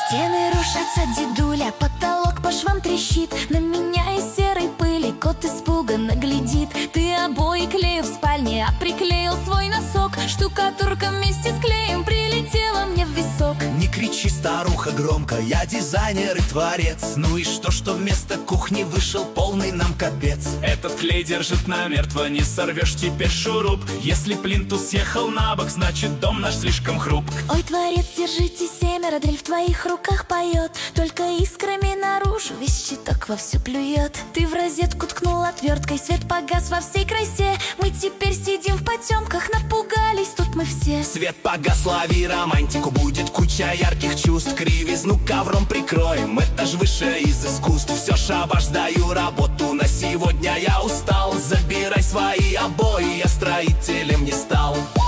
Стены рушатся, дедуля, потолок по швам трещит. На меня из серой пыли кот испуганно глядит. Ты обои клею в спальне, а приклеил свой носок. Штукатурка вместе с клеем прилетела мне в висок. Не кричи, старуха, громко, я дизайнер и творец. Ну и что вместо кухни вышел полный нам капец. Этот клей держит намертво, не сорвешь теперь шуруп. Если плинтус съехал на бок, значит дом наш слишком хрупк. Ой, творец, держите семеро, дрель в твоих руках поет. Только искрами наружу весь щиток вовсю плюет. Ты в розетку ткнул отверткой, свет погас во всей красе. Мы теперь сидим в потемках, напугались тут мы все. Свет погас, лови романтику, будет куча ярких чувств. Кривизну ковром прикроем, этаж выше из искусств. Все, шабаш, сдаю работу, на сегодня я устал. Забирай свои обои, я строителем не стал.